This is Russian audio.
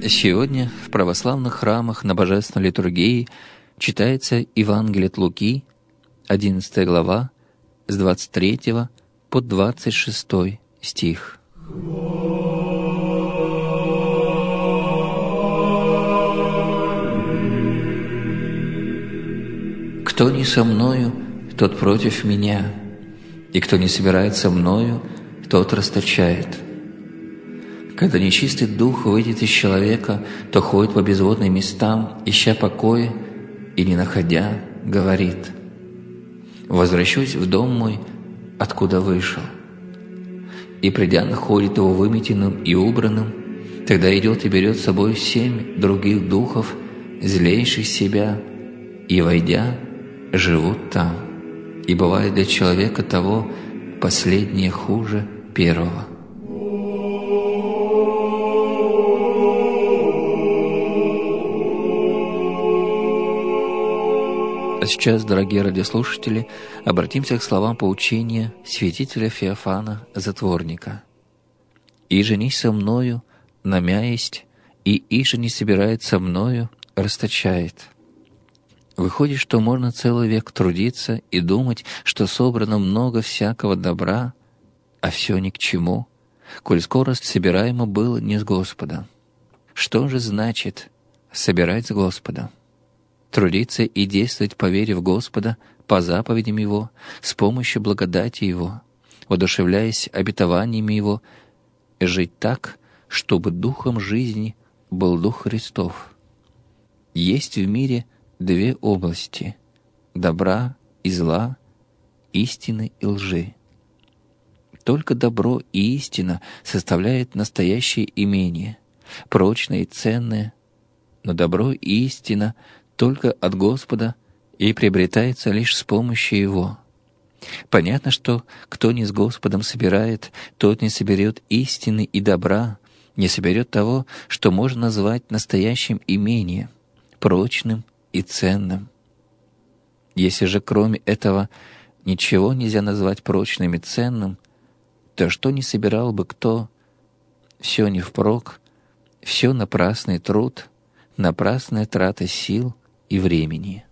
Сегодня в православных храмах на Божественной литургии читается Евангелие от Луки, 11 глава, с 23 по 26 стих. «Кто не со мною, тот против меня, и кто не собирает со мною, тот расточает. Когда нечистый дух выйдет из человека, то ходит по безводным местам, ища покоя, и, не находя, говорит: возвращусь в дом мой, откуда вышел. И, придя, находит его выметенным и убранным, тогда идет и берет с собой 7 других духов, злейших себя, и, войдя, живут там. И бывает для человека того последнее хуже первого». А сейчас, дорогие радиослушатели, обратимся к словам поучения святителя Феофана Затворника. «Иже не со мною намяесть, и иже не собирает со мною, расточает». Выходит, что можно целый век трудиться и думать, что собрано много всякого добра, а все ни к чему, коль скоро собираемо было не с Господа. Что же значит собирать с Господа? Трудиться и действовать по вере в Господа, по заповедям Его, с помощью благодати Его, воодушевляясь обетованиями Его, жить так, чтобы духом жизни был Дух Христов. Есть в мире 2 области — добра и зла, истины и лжи. Только добро и истина составляют настоящее имение, прочное и ценное, но добро и истина только от Господа и приобретается лишь с помощью Его. Понятно, что кто не с Господом собирает, тот не соберет истины и добра, не соберет того, что можно назвать настоящим имением, прочным и ценным. Если же кроме этого ничего нельзя назвать прочным и ценным, то что не собирал бы кто, все не впрок, все напрасный труд, напрасная трата сил и времени.